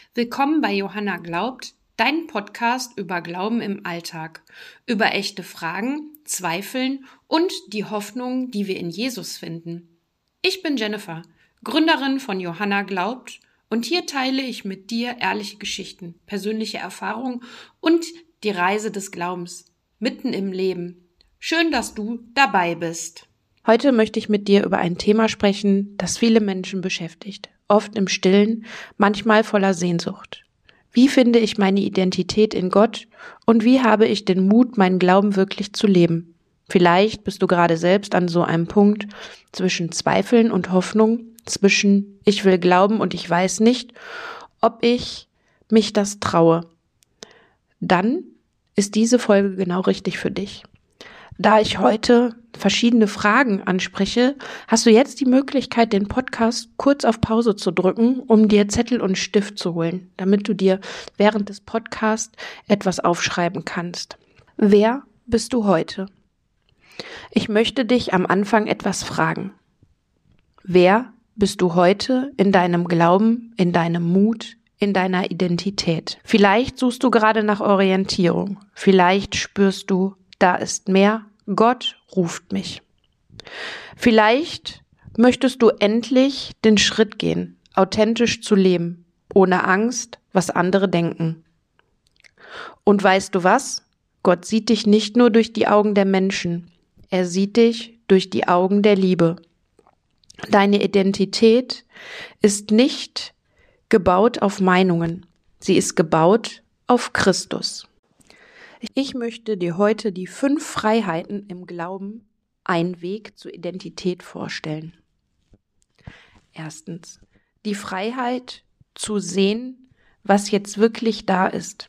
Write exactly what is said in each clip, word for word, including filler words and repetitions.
Willkommen bei Johanna glaubt, dein Podcast über Glauben im Alltag, über echte Fragen, Zweifeln und die Hoffnung, die wir in Jesus finden. Ich bin Jennifer, Gründerin von Johanna glaubt, und hier teile ich mit dir ehrliche Geschichten, persönliche Erfahrungen und die Reise des Glaubens mitten im Leben. Schön, dass du dabei bist. Heute möchte ich mit dir über ein Thema sprechen, das viele Menschen beschäftigt. Oft im Stillen, manchmal voller Sehnsucht. Wie finde ich meine Identität in Gott und wie habe ich den Mut, meinen Glauben wirklich zu leben? Vielleicht bist du gerade selbst an so einem Punkt zwischen Zweifeln und Hoffnung, zwischen ich will glauben und ich weiß nicht, ob ich mich das traue. Dann ist diese Folge genau richtig für dich. Da ich heute verschiedene Fragen anspreche, hast du jetzt die Möglichkeit, den Podcast kurz auf Pause zu drücken, um dir Zettel und Stift zu holen, damit du dir während des Podcasts etwas aufschreiben kannst. Wer bist du heute? Ich möchte dich am Anfang etwas fragen. Wer bist du heute in deinem Glauben, in deinem Mut, in deiner Identität? Vielleicht suchst du gerade nach Orientierung. Vielleicht spürst du, da ist mehr. Gott ruft mich. Vielleicht möchtest du endlich den Schritt gehen, authentisch zu leben, ohne Angst, was andere denken. Und weißt du was? Gott sieht dich nicht nur durch die Augen der Menschen, er sieht dich durch die Augen der Liebe. Deine Identität ist nicht gebaut auf Meinungen, sie ist gebaut auf Christus. Ich möchte dir heute die fünf Freiheiten im Glauben, ein Weg zur Identität vorstellen. Erstens, die Freiheit zu sehen, was jetzt wirklich da ist.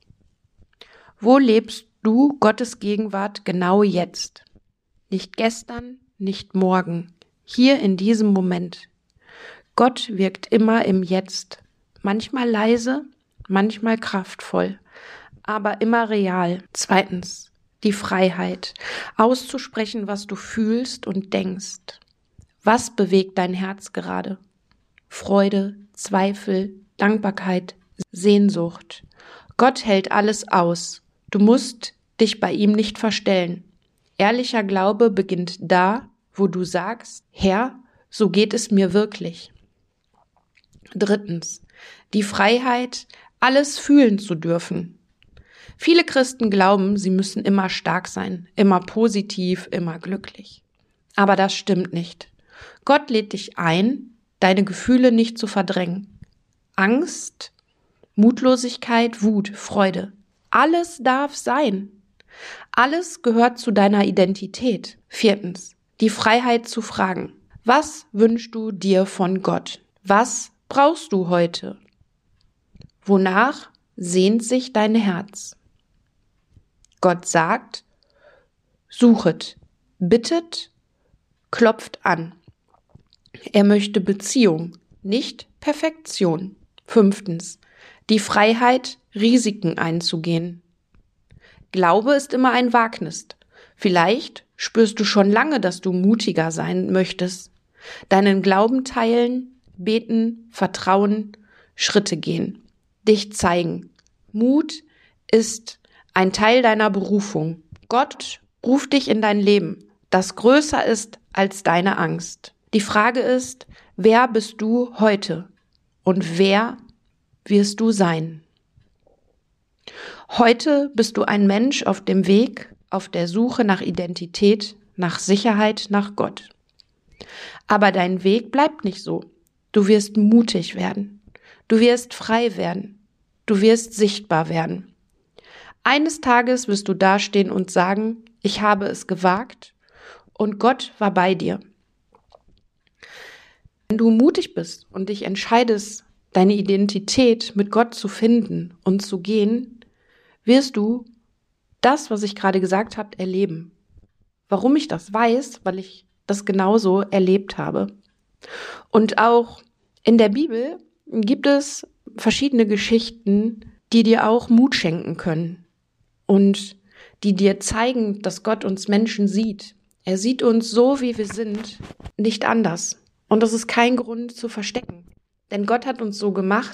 Wo lebst du Gottes Gegenwart genau jetzt? Nicht gestern, nicht morgen, hier in diesem Moment. Gott wirkt immer im Jetzt, manchmal leise, manchmal kraftvoll, aber immer real. Zweitens, die Freiheit, auszusprechen, was du fühlst und denkst. Was bewegt dein Herz gerade? Freude, Zweifel, Dankbarkeit, Sehnsucht. Gott hält alles aus. Du musst dich bei ihm nicht verstellen. Ehrlicher Glaube beginnt da, wo du sagst, Herr, so geht es mir wirklich. Drittens, die Freiheit, alles fühlen zu dürfen. Viele Christen glauben, sie müssen immer stark sein, immer positiv, immer glücklich. Aber das stimmt nicht. Gott lädt dich ein, deine Gefühle nicht zu verdrängen. Angst, Mutlosigkeit, Wut, Freude. Alles darf sein. Alles gehört zu deiner Identität. Viertens, die Freiheit zu fragen. Was wünschst du dir von Gott? Was brauchst du heute? Wonach sehnt sich dein Herz? Gott sagt, suchet, bittet, klopft an. Er möchte Beziehung, nicht Perfektion. Fünftens, die Freiheit, Risiken einzugehen. Glaube ist immer ein Wagnis. Vielleicht spürst du schon lange, dass du mutiger sein möchtest. Deinen Glauben teilen, beten, vertrauen, Schritte gehen, dich zeigen. Mut ist ein Teil deiner Berufung. Gott ruft dich in dein Leben, das größer ist als deine Angst. Die Frage ist, wer bist du heute und wer wirst du sein? Heute bist du ein Mensch auf dem Weg, auf der Suche nach Identität, nach Sicherheit, nach Gott. Aber dein Weg bleibt nicht so. Du wirst mutig werden. Du wirst frei werden. Du wirst sichtbar werden. Eines Tages wirst du dastehen und sagen, ich habe es gewagt und Gott war bei dir. Wenn du mutig bist und dich entscheidest, deine Identität mit Gott zu finden und zu gehen, wirst du das, was ich gerade gesagt habe, erleben. Warum ich das weiß? Weil ich das genauso erlebt habe. Und auch in der Bibel gibt es verschiedene Geschichten, die dir auch Mut schenken können. Und die dir zeigen, dass Gott uns Menschen sieht. Er sieht uns so, wie wir sind, nicht anders. Und das ist kein Grund zu verstecken. Denn Gott hat uns so gemacht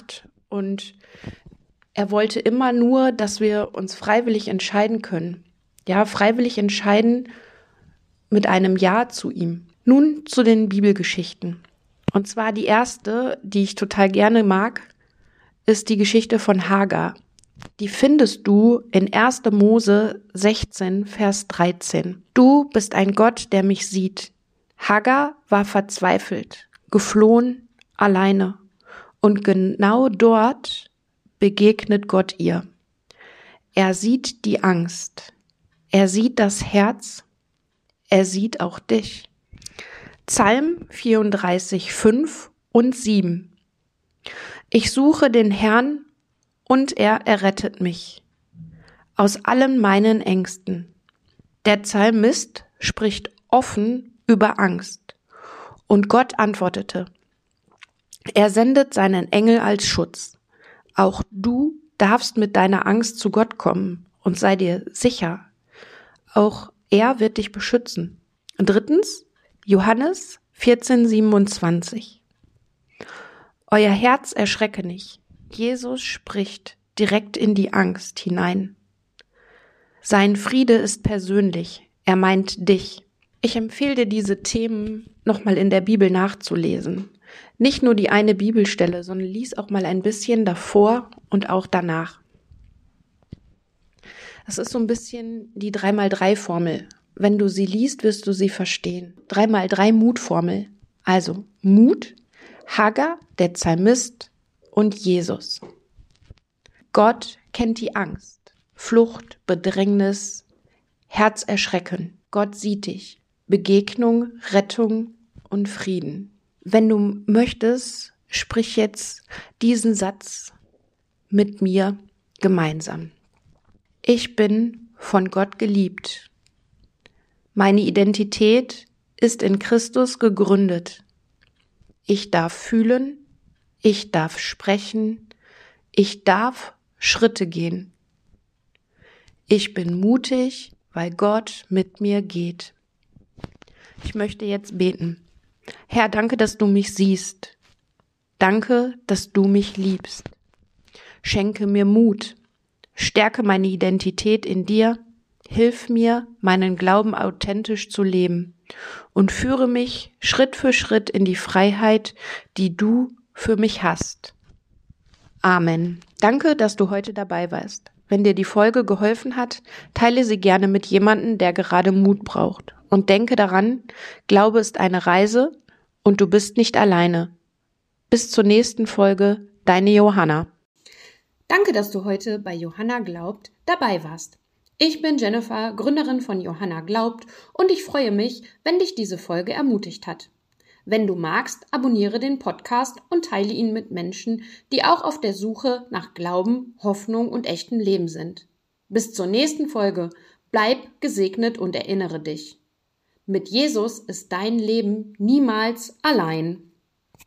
Und er wollte immer nur, dass wir uns freiwillig entscheiden können. Ja, freiwillig entscheiden mit einem Ja zu ihm. Nun zu den Bibelgeschichten. Und zwar die erste, die ich total gerne mag, ist die Geschichte von Hagar. Die findest du in erster Mose sechzehn, Vers dreizehn. Du bist ein Gott, der mich sieht. Hagar war verzweifelt, geflohen, alleine. Und genau dort begegnet Gott ihr. Er sieht die Angst. Er sieht das Herz. Er sieht auch dich. Psalm vierunddreißig, fünf und sieben. Ich suche den Herrn, und er errettet mich aus allen meinen Ängsten. Der Psalmist spricht offen über Angst. Und Gott antwortete. Er sendet seinen Engel als Schutz. Auch du darfst mit deiner Angst zu Gott kommen und sei dir sicher. Auch er wird dich beschützen. Und drittens, Johannes vierzehn, siebenundzwanzig. Euer Herz erschrecke nicht. Jesus spricht direkt in die Angst hinein. Sein Friede ist persönlich. Er meint dich. Ich empfehle dir, diese Themen nochmal in der Bibel nachzulesen. Nicht nur die eine Bibelstelle, sondern lies auch mal ein bisschen davor und auch danach. Das ist so ein bisschen die drei mal drei Formel. Wenn du sie liest, wirst du sie verstehen. drei mal drei Mutformel. Also Mut, Hagar, der Psalmist und Jesus. Gott kennt die Angst, Flucht, Bedrängnis, Herzerschrecken. Gott sieht dich. Begegnung, Rettung und Frieden. Wenn du möchtest, sprich jetzt diesen Satz mit mir gemeinsam. Ich bin von Gott geliebt. Meine Identität ist in Christus gegründet. Ich darf fühlen, ich darf sprechen, ich darf Schritte gehen. Ich bin mutig, weil Gott mit mir geht. Ich möchte jetzt beten. Herr, danke, dass du mich siehst. Danke, dass du mich liebst. Schenke mir Mut. Stärke meine Identität in dir. Hilf mir, meinen Glauben authentisch zu leben und führe mich Schritt für Schritt in die Freiheit, die du für mich hast. Amen. Danke, dass du heute dabei warst. Wenn dir die Folge geholfen hat, teile sie gerne mit jemandem, der gerade Mut braucht. Und denke daran, Glaube ist eine Reise und du bist nicht alleine. Bis zur nächsten Folge, deine Johanna. Danke, dass du heute bei Johanna Glaubt dabei warst. Ich bin Jennifer, Gründerin von Johanna Glaubt und ich freue mich, wenn dich diese Folge ermutigt hat. Wenn du magst, abonniere den Podcast und teile ihn mit Menschen, die auch auf der Suche nach Glauben, Hoffnung und echtem Leben sind. Bis zur nächsten Folge. Bleib gesegnet und erinnere dich. Mit Jesus ist dein Leben niemals allein.